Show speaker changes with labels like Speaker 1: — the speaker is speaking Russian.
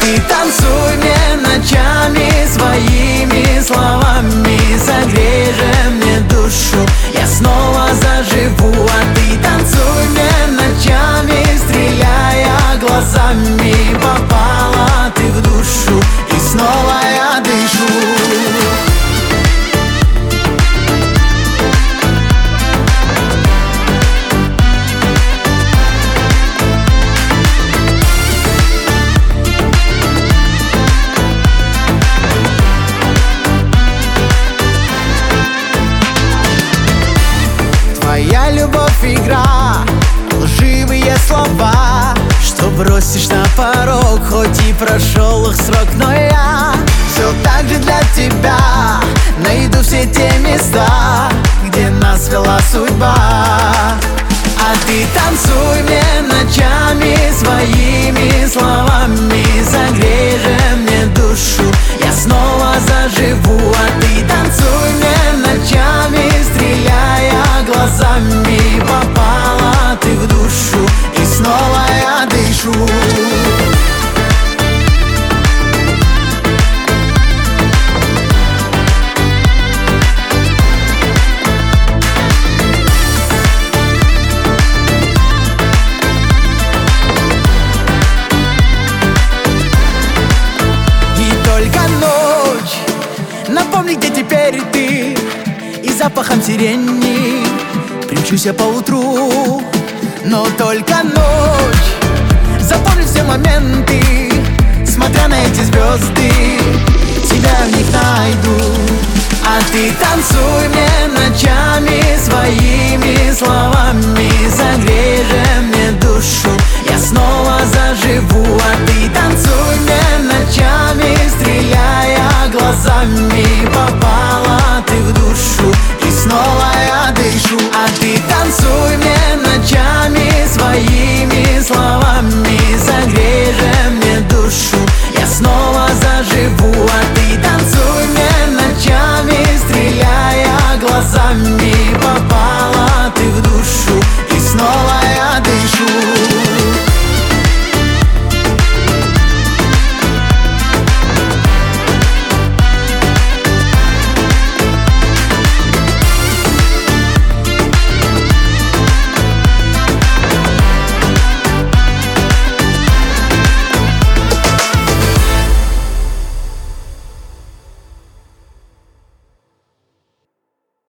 Speaker 1: ты танцуй мне ночами своими словами, согрей же мне душу, я снова заживу. А ты танцуй мне ночами, стреляя глазами, попала ты в душу, и снова я дышу. Твоя любовь игра, лживые слова, что бросишь на порог, хоть и прошел их срок. Но я все так же для тебя найду все те места, где нас вела судьба. А ты танцуй мне ночами своими словами, согрей же мне душу, я снова заживу. А ты танцуй мне ночами, стреляя глазами, попала ты в душу, и снова я дышу. Напомни, где теперь ты, и запахом сирени примчусь я поутру. Но только ночь, запомни все моменты, смотря на эти звезды, тебя в них найду. А ты танцуй мне ночами своими словами.